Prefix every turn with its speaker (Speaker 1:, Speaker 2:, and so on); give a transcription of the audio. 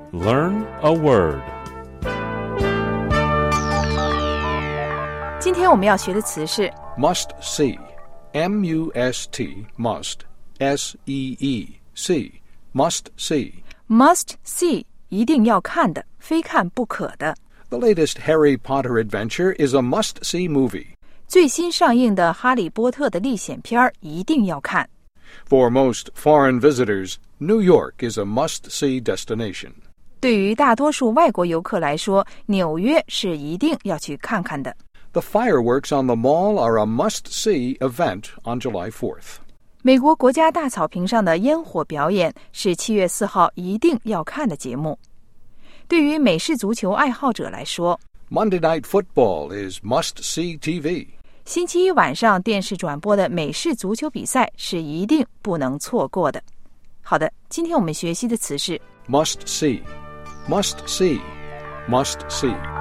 Speaker 1: Learn a word.
Speaker 2: 今天我们要学的词是
Speaker 3: Must see. M-U-S-T, must. S-E-E-C. Must see.
Speaker 2: must see 一定要看的，非看不可的。
Speaker 3: The latest Harry Potter adventure is a must-see movie.
Speaker 2: 最新上映的《哈利波特》的历险片一定要看。
Speaker 3: For most foreign visitors, New York is a must-see destination.
Speaker 2: 对于大多数外国游客来说，纽约是一定要去看看的。
Speaker 3: The fireworks on the mall are a must-see event on July 4th.
Speaker 2: 美国国家大草坪上的烟火表演是7月4号一定要看的节目。对于美式足球爱好者来说，
Speaker 3: Monday Night Football is must-see TV.
Speaker 2: 星期一晚上电视转播的美式足球比赛是一定不能错过的。好的，今天我们学习的词是
Speaker 3: Must see. Must see. Must see.